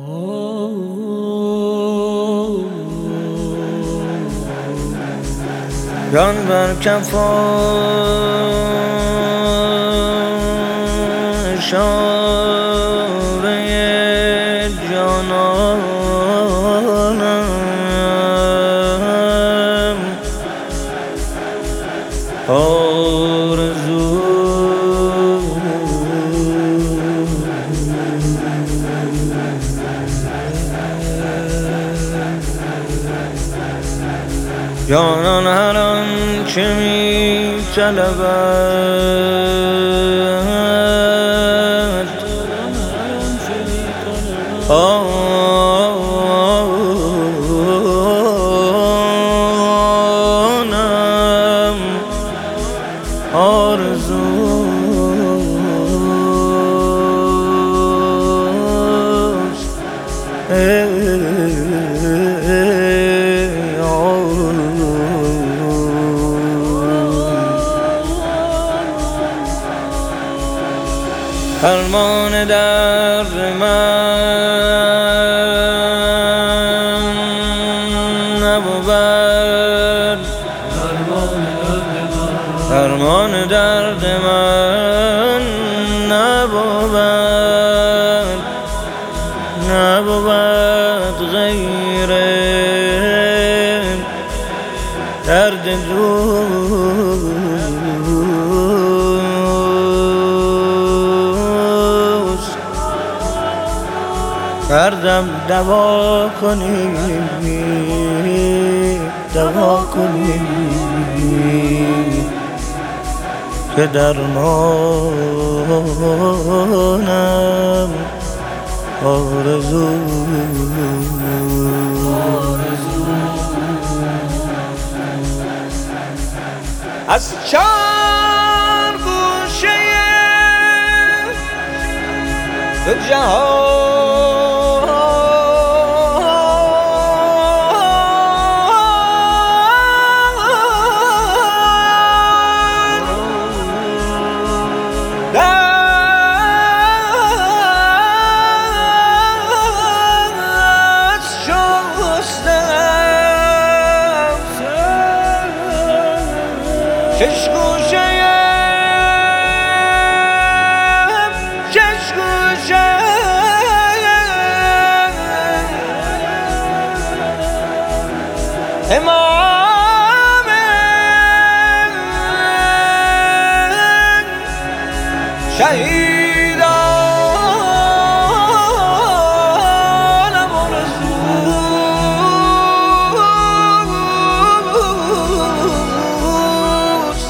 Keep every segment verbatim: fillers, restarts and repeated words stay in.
جان بر کفای اشاره جانانم آرزو جانان هر آنچه می طلبد آنم آرزوست. فرمان درد من نبود، فرمان درد من نبود، نبود غیر درد دوست. دردم دوا کنی، دوا کنی که درمانم آرزو. از چار گوشه جهان شش گوشه شش گوشه امام شهیدانم آرزوست.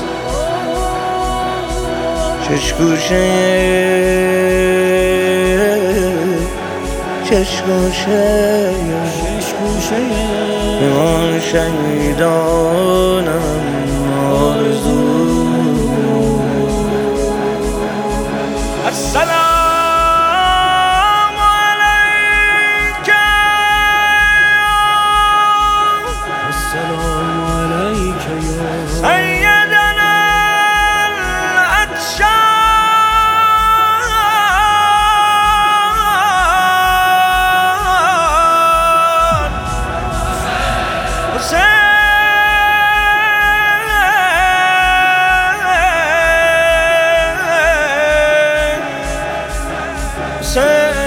شش گوشه شش گوشه شش گوشه ایمان شهیدانم آرزو. السلام علیک السلام علیک یا سیدنا العطشان.